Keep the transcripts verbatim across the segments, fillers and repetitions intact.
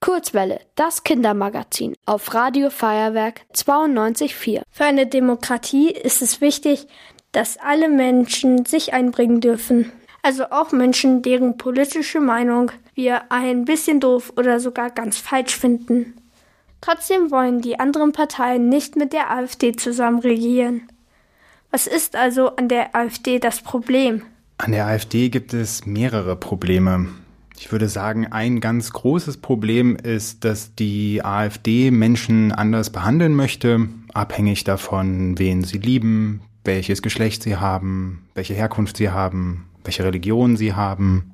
Kurzwelle, das Kindermagazin auf Radio Feuerwerk zweiundneunzig Komma vier. Für eine Demokratie ist es wichtig, dass alle Menschen sich einbringen dürfen. Also auch Menschen, deren politische Meinung wir ein bisschen doof oder sogar ganz falsch finden. Trotzdem wollen die anderen Parteien nicht mit der AfD zusammen regieren. Was ist also an der AfD das Problem? An der AfD gibt es mehrere Probleme. Ich würde sagen, ein ganz großes Problem ist, dass die AfD Menschen anders behandeln möchte, abhängig davon, wen sie lieben, welches Geschlecht sie haben, welche Herkunft sie haben, welche Religion sie haben.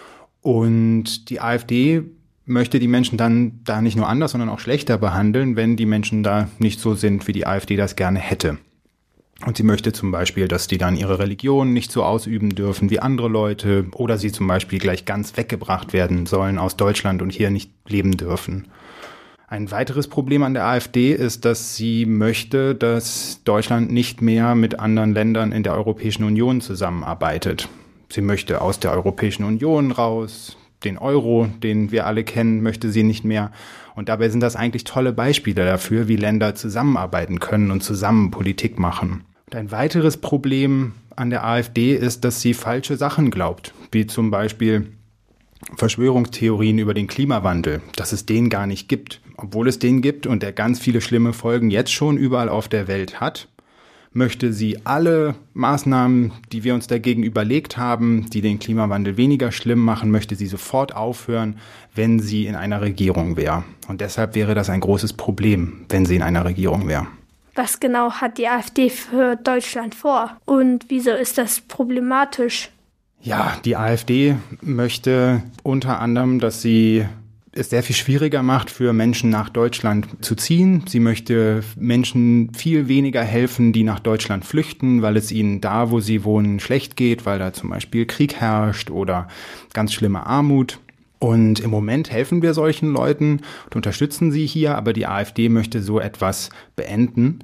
Und die AfD möchte die Menschen dann da nicht nur anders, sondern auch schlechter behandeln, wenn die Menschen da nicht so sind, wie die AfD das gerne hätte. Und sie möchte zum Beispiel, dass die dann ihre Religion nicht so ausüben dürfen wie andere Leute oder sie zum Beispiel gleich ganz weggebracht werden sollen aus Deutschland und hier nicht leben dürfen. Ein weiteres Problem an der AfD ist, dass sie möchte, dass Deutschland nicht mehr mit anderen Ländern in der Europäischen Union zusammenarbeitet. Sie möchte aus der Europäischen Union raus, den Euro, den wir alle kennen, möchte sie nicht mehr. Und dabei sind das eigentlich tolle Beispiele dafür, wie Länder zusammenarbeiten können und zusammen Politik machen. Und ein weiteres Problem an der AfD ist, dass sie falsche Sachen glaubt, wie zum Beispiel Verschwörungstheorien über den Klimawandel, dass es den gar nicht gibt. Obwohl es den gibt und der ganz viele schlimme Folgen jetzt schon überall auf der Welt hat, möchte sie alle Maßnahmen, die wir uns dagegen überlegt haben, die den Klimawandel weniger schlimm machen, möchte sie sofort aufhören, wenn sie in einer Regierung wäre. Und deshalb wäre das ein großes Problem, wenn sie in einer Regierung wäre. Was genau hat die AfD für Deutschland vor? Und wieso ist das problematisch? Ja, die AfD möchte unter anderem, dass sie es sehr viel schwieriger macht, für Menschen nach Deutschland zu ziehen. Sie möchte Menschen viel weniger helfen, die nach Deutschland flüchten, weil es ihnen da, wo sie wohnen, schlecht geht, weil da zum Beispiel Krieg herrscht oder ganz schlimme Armut. Und im Moment helfen wir solchen Leuten und unterstützen sie hier, aber die AfD möchte so etwas beenden.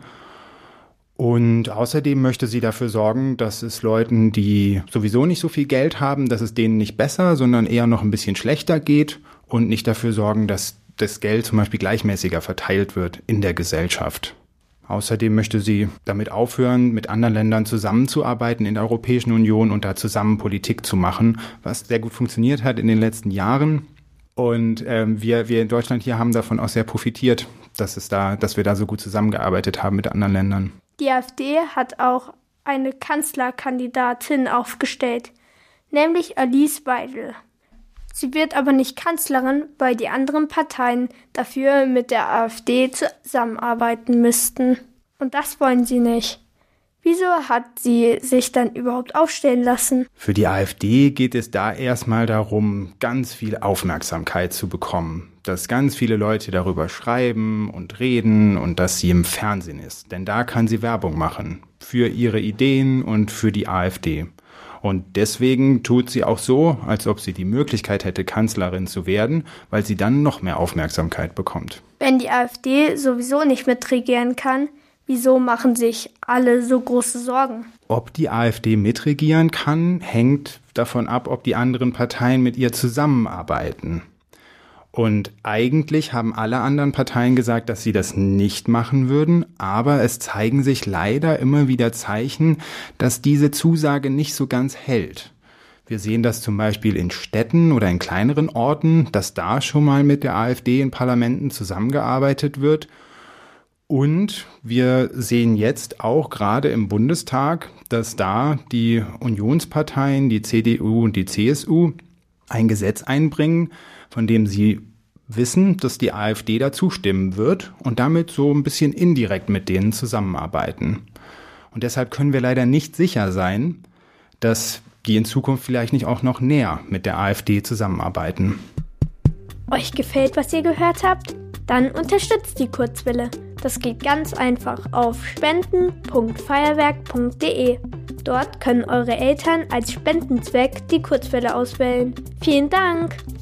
Und außerdem möchte sie dafür sorgen, dass es Leuten, die sowieso nicht so viel Geld haben, dass es denen nicht besser, sondern eher noch ein bisschen schlechter geht und nicht dafür sorgen, dass das Geld zum Beispiel gleichmäßiger verteilt wird in der Gesellschaft. Außerdem möchte sie damit aufhören, mit anderen Ländern zusammenzuarbeiten in der Europäischen Union und da zusammen Politik zu machen, was sehr gut funktioniert hat in den letzten Jahren. Und ähm, wir, wir in Deutschland hier haben davon auch sehr profitiert, dass es da, dass wir da so gut zusammengearbeitet haben mit anderen Ländern. Die AfD hat auch eine Kanzlerkandidatin aufgestellt, nämlich Alice Weidel. Sie wird aber nicht Kanzlerin, weil die anderen Parteien dafür mit der AfD zusammenarbeiten müssten. Und das wollen sie nicht. Wieso hat sie sich dann überhaupt aufstellen lassen? Für die AfD geht es da erstmal darum, ganz viel Aufmerksamkeit zu bekommen. Dass ganz viele Leute darüber schreiben und reden und dass sie im Fernsehen ist. Denn da kann sie Werbung machen für ihre Ideen und für die AfD. Und deswegen tut sie auch so, als ob sie die Möglichkeit hätte, Kanzlerin zu werden, weil sie dann noch mehr Aufmerksamkeit bekommt. Wenn die AfD sowieso nicht mitregieren kann, wieso machen sich alle so große Sorgen? Ob die AfD mitregieren kann, hängt davon ab, ob die anderen Parteien mit ihr zusammenarbeiten. Und eigentlich haben alle anderen Parteien gesagt, dass sie das nicht machen würden, aber es zeigen sich leider immer wieder Zeichen, dass diese Zusage nicht so ganz hält. Wir sehen das zum Beispiel in Städten oder in kleineren Orten, dass da schon mal mit der AfD in Parlamenten zusammengearbeitet wird. Und wir sehen jetzt auch gerade im Bundestag, dass da die Unionsparteien, die C D U und die C S U, ein Gesetz einbringen, von dem sie wissen, dass die AfD da zustimmen wird und damit so ein bisschen indirekt mit denen zusammenarbeiten. Und deshalb können wir leider nicht sicher sein, dass die in Zukunft vielleicht nicht auch noch näher mit der AfD zusammenarbeiten. Euch gefällt, was ihr gehört habt? Dann unterstützt die Kurzwelle. Das geht ganz einfach auf spenden punkt feuerwerk punkt de. Dort können eure Eltern als Spendenzweck die Kurzwelle auswählen. Vielen Dank!